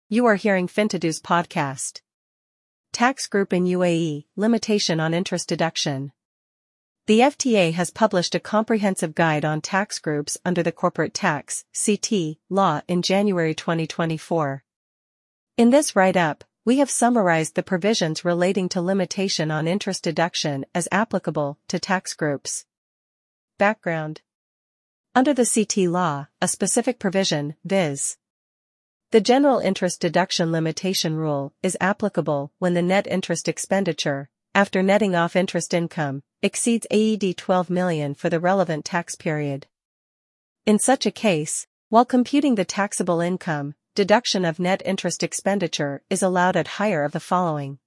You are hearing Fintado's podcast. Tax Group in UAE, Limitation on Interest Deduction. The FTA has published a comprehensive guide on tax groups under the Corporate Tax (CT) law in January 2024. In this write-up, we have summarized the provisions relating to limitation on interest deduction as applicable to tax groups. Background. Under the CT law, a specific provision, viz. The general interest deduction limitation rule is applicable when the net interest expenditure, after netting off interest income, exceeds AED 12 million for the relevant tax period. In such a case, while computing the taxable income, deduction of net interest expenditure is allowed at higher of the following: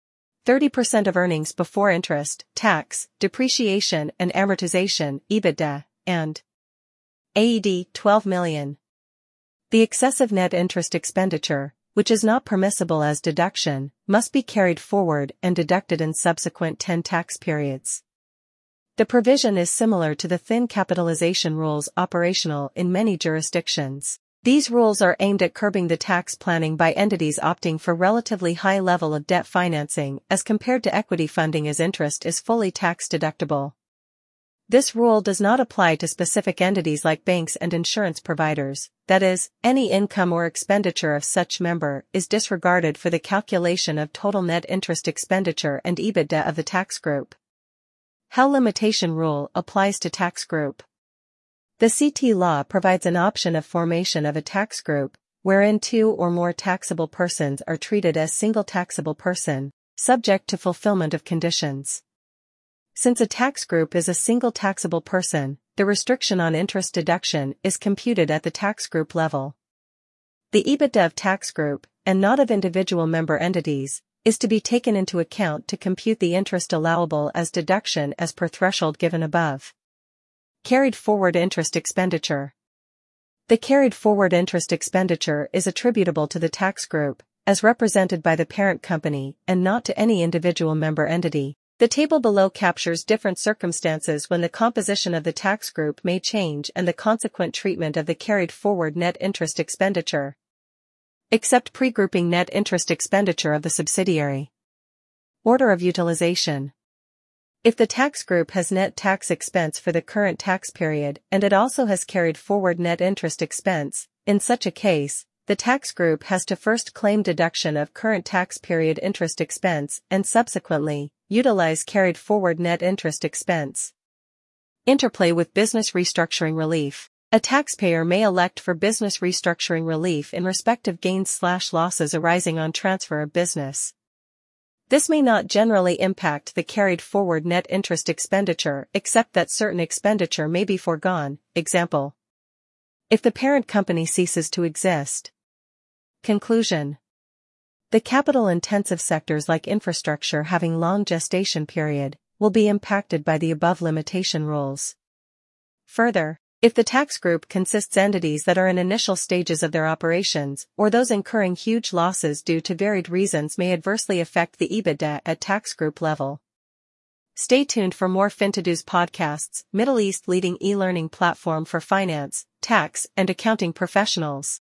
30% of earnings before interest, tax, depreciation and amortization, EBITDA, and AED 12 million. The excessive net interest expenditure, which is not permissible as deduction, must be carried forward and deducted in subsequent 10 tax periods. The provision is similar to the thin capitalization rules operational in many jurisdictions. These rules are aimed at curbing the tax planning by entities opting for relatively high level of debt financing as compared to equity funding, as interest is fully tax deductible. This rule does not apply to specific entities like banks and insurance providers, that is, any income or expenditure of such member is disregarded for the calculation of total net interest expenditure and EBITDA of the tax group. How limitation rule applies to tax group. The CT law provides an option of formation of a tax group, wherein two or more taxable persons are treated as single taxable person, subject to fulfillment of conditions. Since a tax group is a single taxable person, the restriction on interest deduction is computed at the tax group level. The EBITDA of tax group, and not of individual member entities, is to be taken into account to compute the interest allowable as deduction as per threshold given above. Carried forward interest expenditure. The carried forward interest expenditure is attributable to the tax group, as represented by the parent company, and not to any individual member entity. The table below captures different circumstances when the composition of the tax group may change and the consequent treatment of the carried forward net interest expenditure. Except pre-grouping net interest expenditure of the subsidiary. Order of utilization. If the tax group has net tax expense for the current tax period and it also has carried forward net interest expense, in such a case, the tax group has to first claim deduction of current tax period interest expense and subsequently utilize carried forward net interest expense. Interplay with business restructuring relief. A taxpayer may elect for business restructuring relief in respect of gains/losses arising on transfer of business. This may not generally impact the carried forward net interest expenditure except that certain expenditure may be foregone, example, if the parent company ceases to exist. Conclusion. The capital-intensive sectors like infrastructure having long gestation period will be impacted by the above limitation rules. Further, if the tax group consists entities that are in initial stages of their operations or those incurring huge losses due to varied reasons may adversely affect the EBITDA at tax group level. Stay tuned for more Fintado's podcasts, Middle East leading e-learning platform for finance, tax, and accounting professionals.